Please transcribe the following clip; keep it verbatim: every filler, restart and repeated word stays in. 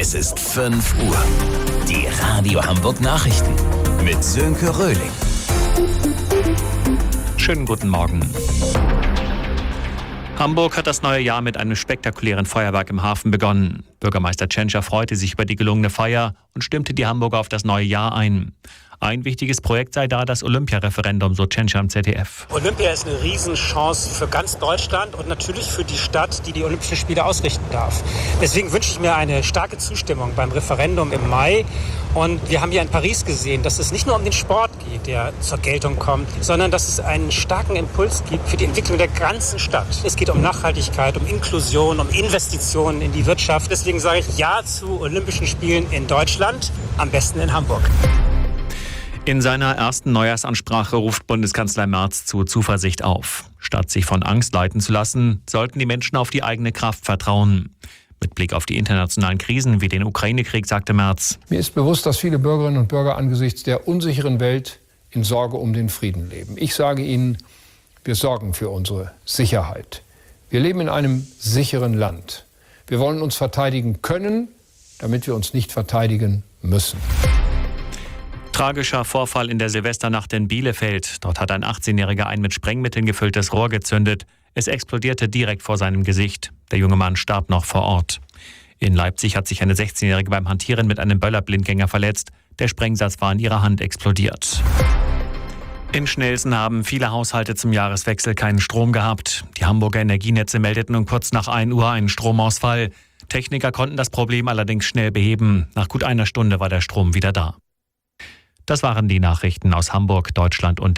Es ist fünf Uhr. Die Radio Hamburg Nachrichten mit Sönke Röhling. Schönen guten Morgen. Hamburg hat das neue Jahr mit einem spektakulären Feuerwerk im Hafen begonnen. Bürgermeister Tschentscher freute sich über die gelungene Feier und stimmte die Hamburger auf das neue Jahr ein. Ein wichtiges Projekt sei da das Olympia-Referendum, so Tschentscher im Z D F. Olympia ist eine Riesenchance für ganz Deutschland und natürlich für die Stadt, die die Olympischen Spiele ausrichten darf. Deswegen wünsche ich mir eine starke Zustimmung beim Referendum im Mai. Und wir haben hier in Paris gesehen, dass es nicht nur um den Sport geht, der zur Geltung kommt, sondern dass es einen starken Impuls gibt für die Entwicklung der ganzen Stadt. Es geht um Nachhaltigkeit, um Inklusion, um Investitionen in die Wirtschaft. Deswegen sage ich Ja zu Olympischen Spielen in Deutschland, am besten in Hamburg. In seiner ersten Neujahrsansprache ruft Bundeskanzler Merz zu Zuversicht auf. Statt sich von Angst leiten zu lassen, sollten die Menschen auf die eigene Kraft vertrauen. Mit Blick auf die internationalen Krisen wie den Ukraine-Krieg sagte Merz: Mir ist bewusst, dass viele Bürgerinnen und Bürger angesichts der unsicheren Welt in Sorge um den Frieden leben. Ich sage Ihnen, wir sorgen für unsere Sicherheit. Wir leben in einem sicheren Land. Wir wollen uns verteidigen können, damit wir uns nicht verteidigen müssen. Tragischer Vorfall in der Silvesternacht in Bielefeld. Dort hat ein achtzehnjähriger ein mit Sprengmitteln gefülltes Rohr gezündet. Es explodierte direkt vor seinem Gesicht. Der junge Mann starb noch vor Ort. In Leipzig hat sich eine sechzehnjährige beim Hantieren mit einem Böllerblindgänger verletzt. Der Sprengsatz war in ihrer Hand explodiert. In Schnelsen haben viele Haushalte zum Jahreswechsel keinen Strom gehabt. Die Hamburger Energienetze meldeten um kurz nach ein Uhr einen Stromausfall. Techniker konnten das Problem allerdings schnell beheben. Nach gut einer Stunde war der Strom wieder da. Das waren die Nachrichten aus Hamburg, Deutschland und der